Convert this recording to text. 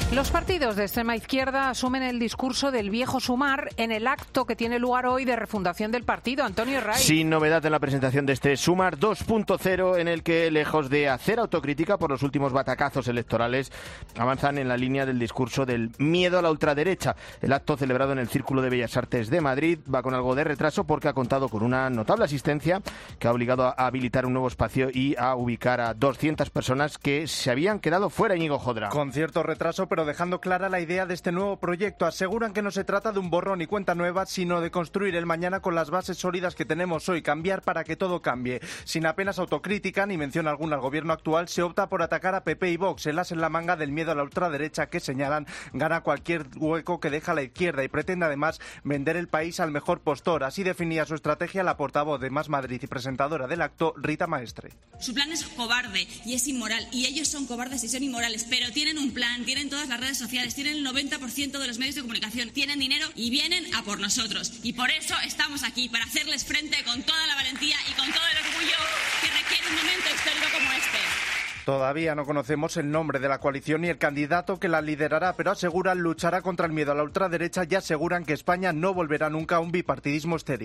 Los partidos de extrema izquierda asumen el discurso del viejo Sumar en el acto que tiene lugar hoy de refundación del partido. Antonio Ray. Sin novedad en la presentación de este Sumar 2.0, en el que, lejos de hacer autocrítica por los últimos batacazos electorales, avanzan en la línea del discurso del miedo a la ultraderecha. El acto, celebrado en el Círculo de Bellas Artes de Madrid, va con algo de retraso porque ha contado con una notable asistencia que ha obligado a habilitar un nuevo espacio y a ubicar a 200 personas que se habían quedado fuera, Íñigo Jodra. Con cierto retraso, pero dejando clara la idea de este nuevo proyecto. Aseguran que no se trata de un borrón y cuenta nueva, sino de construir el mañana con las bases sólidas que tenemos hoy, cambiar para que todo cambie. Sin apenas autocrítica ni mención alguna al gobierno actual, se opta por atacar a PP y Vox, el as en la manga del miedo a la ultraderecha que, señalan, gana cualquier hueco que deja la izquierda y pretende además vender el país al mejor postor. Así definía su estrategia la portavoz de Más Madrid y presentadora del acto, Rita Maestre. Su plan es cobarde y es inmoral, y ellos son cobardes y son inmorales, pero tienen un plan, tienen todas las redes sociales, tienen el 90% de los medios de comunicación, tienen dinero y vienen a por nosotros. Y por eso estamos aquí, para hacerles frente con toda la valentía y con todo el orgullo que requiere un momento histórico como este. Todavía no conocemos el nombre de la coalición ni el candidato que la liderará, pero aseguran luchará contra el miedo a la ultraderecha y aseguran que España no volverá nunca a un bipartidismo estéril.